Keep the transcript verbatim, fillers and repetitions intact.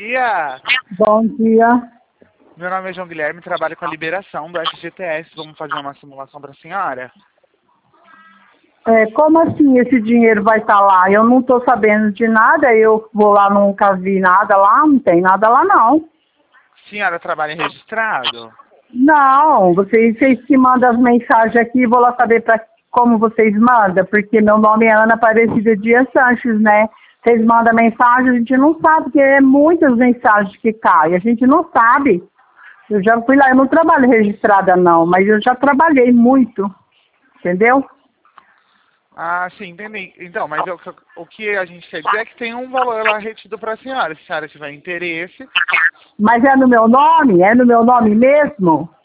dia. Bom dia. Meu nome é João Guilherme, trabalho com a liberação do F G T S. Vamos fazer uma simulação para a senhora? É, como assim esse dinheiro vai estar lá? Eu não estou sabendo de nada, eu vou lá, nunca vi nada lá, não tem nada lá não. Senhora trabalha registrado? Não, vocês, vocês que mandam as mensagens aqui, vou lá saber pra, como vocês mandam, porque meu nome é Ana Aparecida Dias Sanches, né? Vocês mandam mensagem, a gente não sabe, porque é muitas mensagens que caem, a gente não sabe. Eu já fui lá, eu não trabalho registrada não, mas eu já trabalhei muito, entendeu? Ah, sim, entendi. Então, mas o, o que a gente quer dizer é que tem um valor lá retido para a senhora. Se a senhora tiver interesse... Mas é no meu nome? É no meu nome mesmo?